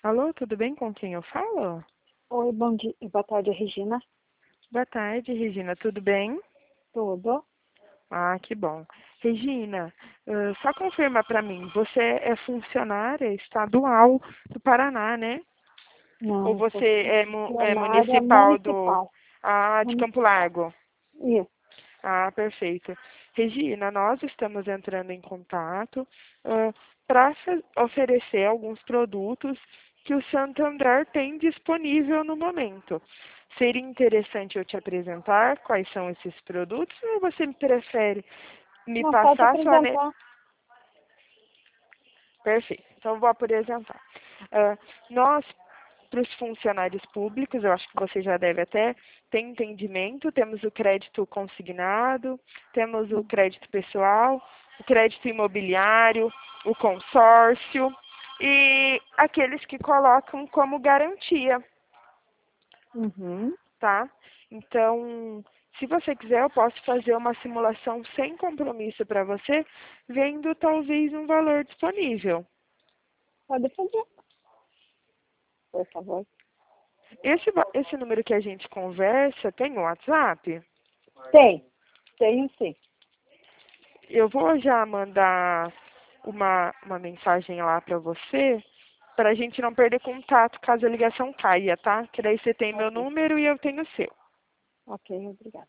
Alô, tudo bem? Com quem eu falo? Oi, bom dia, boa tarde, Regina. Boa tarde, Regina. Tudo bem? Tudo? Ah, que bom. Regina, só confirma para mim, você é funcionária estadual do Paraná, né? Ou Não, sou você é funcionária municipal do... municipal. Ah, de Campo Municipal. Largo? Isso. Ah, perfeito. Regina, nós estamos entrando em contato para oferecer alguns produtos que o Santander tem disponível no momento. Seria interessante eu te apresentar quais são esses produtos ou você prefere me Não pode passar só... apresentar. Perfeito. Então, eu vou apresentar. Nós, para os funcionários públicos, eu acho que você já deve até ter entendimento, temos o crédito consignado, temos o crédito pessoal, o crédito imobiliário, o consórcio e aqueles que colocam como garantia, Uhum. tá? Então, se você quiser, eu posso fazer uma simulação sem compromisso para você, vendo talvez um valor disponível. Pode fazer, por favor. Esse número que a gente conversa tem o WhatsApp? Tenho sim. Eu vou já mandar uma mensagem lá para você, para a gente não perder contato caso a ligação caia, tá? Que daí você tem meu Ok, número e eu tenho o seu. ok, obrigada.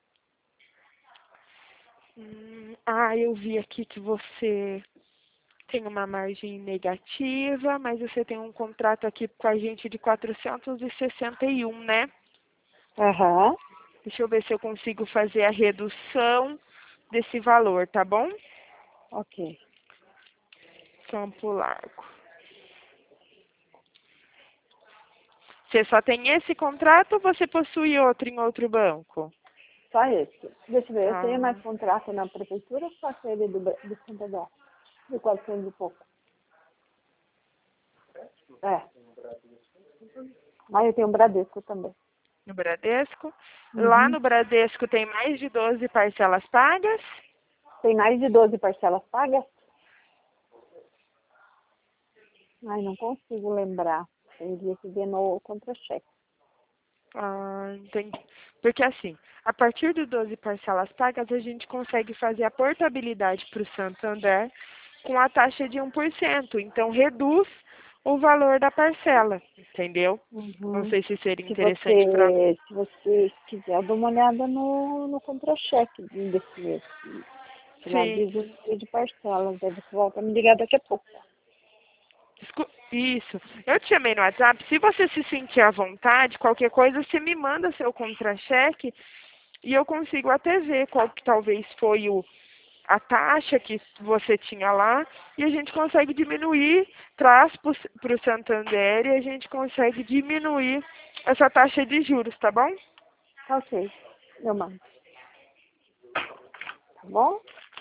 Eu vi aqui que você tem uma margem negativa, mas você tem um contrato aqui com a gente de 461, né? Aham, Deixa eu ver se eu consigo fazer a redução desse valor, tá bom? ok. Campo Largo. Você só tem esse contrato ou você possui outro em outro banco? Só esse. Deixa eu ver, eu tenho Ah, mais contrato na prefeitura ou só aquele do Santander? De 400 e pouco. É. Mas eu tenho um Bradesco também. no Bradesco. Lá Uhum. no Bradesco tem mais de 12 parcelas pagas. Tem mais de 12 parcelas pagas? Ai, não consigo lembrar. Teria que ver no contra-cheque. Ah, entendi. Porque assim, a partir de 12 parcelas pagas, a gente consegue fazer a portabilidade para o Santander com a taxa de 1%. Então, reduz o valor da parcela, entendeu? Não Uhum. sei se seria Se interessante para... você quiser, eu dou uma olhada no contra-cheque desse mês. Que lá Sim. diz o número de parcelas. Daí você volta a me ligar daqui a pouco. Isso. Eu te chamei no WhatsApp. Se você se sentir à vontade, qualquer coisa, você me manda seu contra-cheque e eu consigo até ver qual que talvez foi a taxa que você tinha lá e a gente consegue diminuir, traz para o Santander e a gente consegue diminuir essa taxa de juros, tá bom? Tá ok. Eu mando. Tá bom?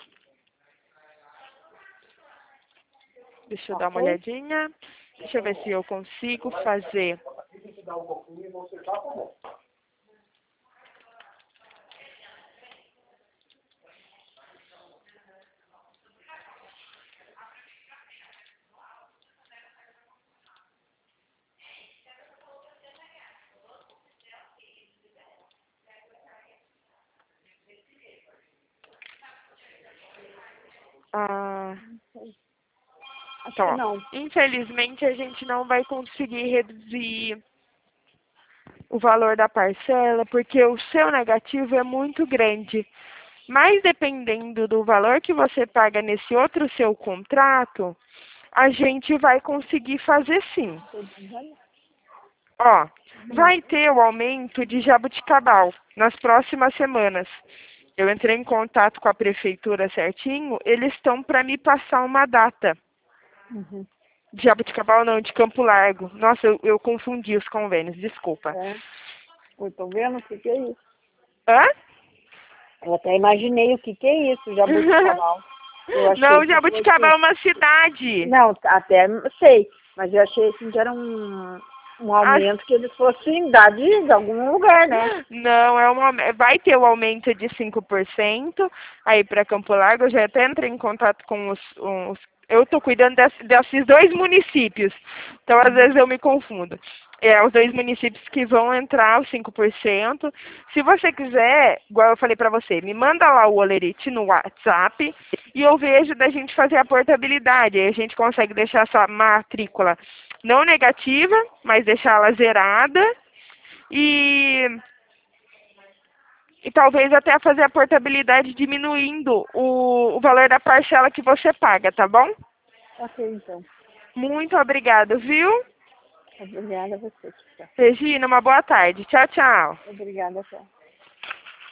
Deixa eu Tá dar uma ok? olhadinha. Deixa eu ver se eu consigo fazer. Ah, Acho então, que ó, não. infelizmente a gente não vai conseguir reduzir o valor da parcela, porque o seu negativo é muito grande. Mas dependendo do valor que você paga nesse outro seu contrato, a gente vai conseguir fazer sim. Ó, vai ter o aumento de jabuticabal nas próximas semanas. Eu entrei em contato com a prefeitura certinho, eles estão para me passar uma data. Uhum. De Jabuticabal não, de Campo Largo. Nossa, eu confundi os convênios, desculpa. É. Eu tô vendo o que é isso. Hã? Eu até imaginei o que é isso, jabuticabal. Eu achei Não, que Jabuticabal é fosse... uma cidade. Não, até sei. Mas eu achei assim que era um As- aumento que eles fossem dar de algum lugar, né? Não, vai ter o aumento de 5% aí para Campo Largo. Eu já até entrei em contato com os Eu estou cuidando desses 2 municípios. Então, às vezes, eu me confundo. Os 2 municípios que vão entrar, os 5%. Se você quiser, igual eu falei para você, me manda lá o Olerite no WhatsApp e eu vejo da gente fazer a portabilidade. Aí a gente consegue deixar essa matrícula não negativa, mas deixá-la zerada e talvez até fazer a portabilidade diminuindo o valor da parcela que você paga, tá bom? Ok, então. Muito obrigada, viu? Obrigada a você, tchau. Regina, uma boa tarde. Tchau, tchau. Obrigada, tchau.